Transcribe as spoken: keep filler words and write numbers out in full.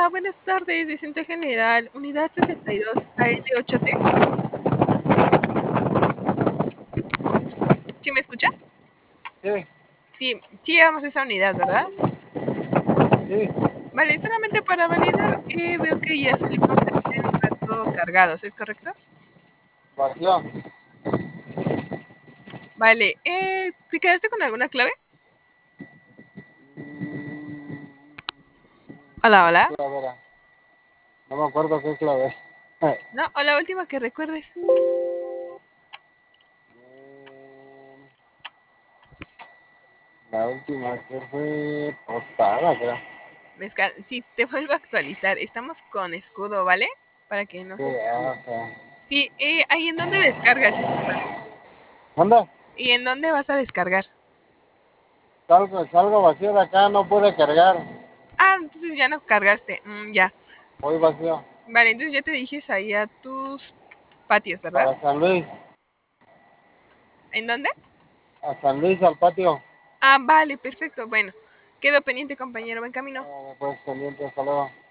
Hola, buenas tardes, Vicente General, unidad sesenta y dos A L ocho T. ¿Sí me escucha? Sí. Sí, sí vamos a esa unidad, ¿verdad? Sí. Vale, solamente para validar, eh, veo que ya salimos hace un rato cargados, ¿es correcto? Vacío. Vale, eh, ¿te quedaste con alguna clave? Hola, hola. Clave era. No me acuerdo qué clave. No, o la última que recuerdes. La última que fue posada, creo. Mezcal, sí, te vuelvo a actualizar. Estamos con escudo, ¿vale? Para que no Sí, se te olvide. okay. Sí, eh, ahí en dónde descargas, estimado. ¿Dónde? ¿Y en dónde vas a descargar? Salgo, salgo vacío de acá, no pude cargar. Ah, entonces ya no cargaste. Mm, ya. Voy vacío. Vale, entonces ya te diriges ahí a tus patios, ¿verdad? Para San Luis. ¿En dónde? A San Luis, al patio. Ah, vale, perfecto. Bueno, quedo pendiente, compañero. Buen camino. Ah, después pendiente, hasta luego.